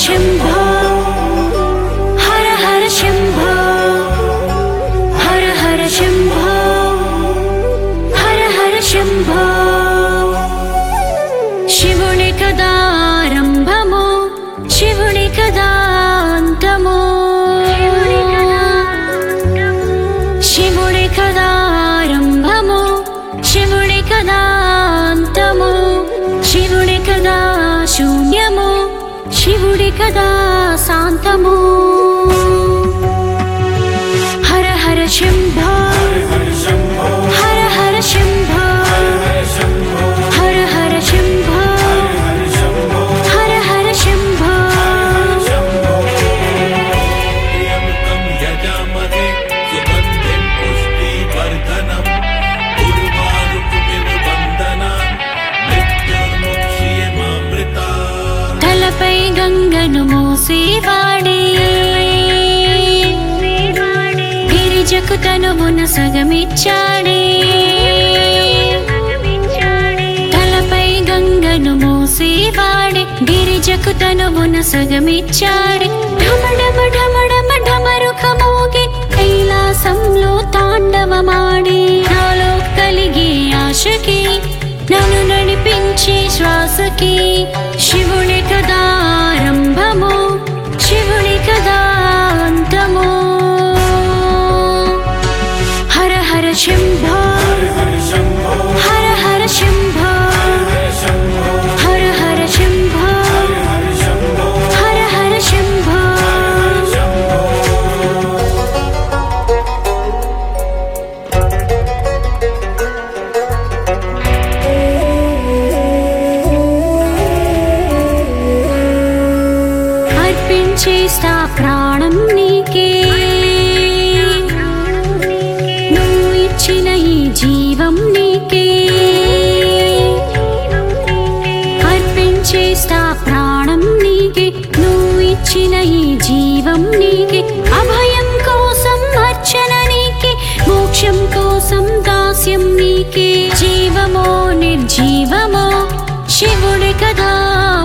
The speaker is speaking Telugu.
शम्भो हर हर शम्भो हर हर शम्भो हर हर शम्भो शिवुनि कदा आरम्भमो शिवुनि कदा अन्तमो शिवुनि कदा आरम्भमो शिवुनि कदा अन्तमो शिवुनि कदा शून्यमो शिवुनि कदा शान्तमो हर हर शम्भो हर हर शम्भो हर हर शम्भो हर हर शम्भो प्रियमुखं यजामहे सुगन्धिं पुष्टिवर्धनम् उर्वारुकमिव बन्धनान् मृत्युर्मुक्षीयमामृतात् తలపై గంగను మోసేవాడే గిరిజకు తనువున సగమిచ్చాడే తలపై గంగను మోసేవాడే గిరిజకు తనువున సగమిచ్చాడే ఢమఢమ ఢమఢమ ఢమరుక మోగి కైలాసంలో తాండవమాడే నాలో కలిగే ఆశకి నన్ను నడిపించే శ్వాసకి శివుని కదా ఆరంభమో శివుని కదా అంతమో హర హర శంభో హర హర శంభో హర హర శంభో హర హర శంభో అర్పించేస్తా ప్రాణం నీకే నువ్వు ఇచ్చిన ఈ జీవం నీకే అర్పించేస్తా ప్రాణం నీకే నువ్వు ఇచ్చిన ఈ జీవం నీకే అభయం కోసం అర్చన నీకే మోక్షం కోసం దాస్యం నీకే జీవమో నిర్జీవమో శివుడి కదా